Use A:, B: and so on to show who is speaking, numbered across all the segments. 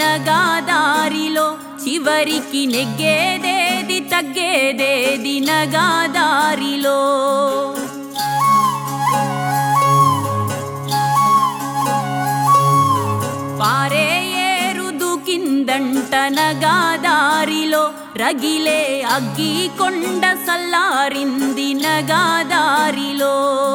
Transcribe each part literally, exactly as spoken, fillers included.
A: నగా దారిలో చివరికి నెగ్గేదేది తగ్గేదేది నగా దారిలో పారే ఏరు దూకిందంట నగా దారిలో రగిలే అగ్గి కొండ సల్లారింది నగా దారిలో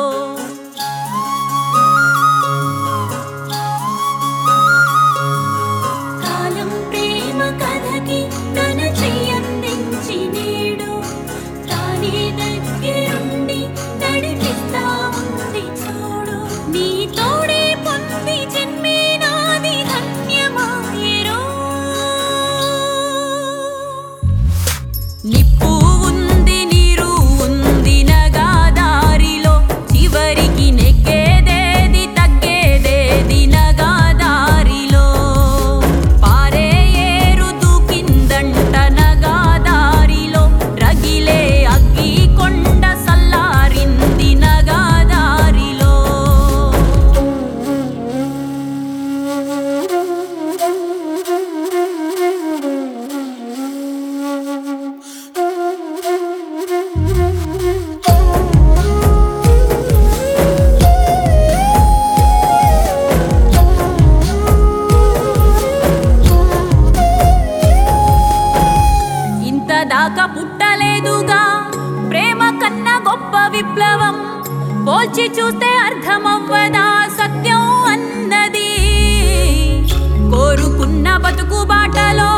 A: నిప్పు ఉంది నీరు ఉంది నగా దారిలో చివరికి నెగ్గేదేది తగ్గేదేది నగా దారిలో పారే ఏరు దూకిందంట నగా దారిలో రగిలే అగ్గి కొండ సల్లారింది నగా దారిలో దాకా పుట్టలేదుగా ప్రేమ కన్నా గొప్ప విప్లవం పోల్చి చూస్తే అర్థమవ్వదా సత్యం అన్నది కోరుకున్న బతుకు బాటలో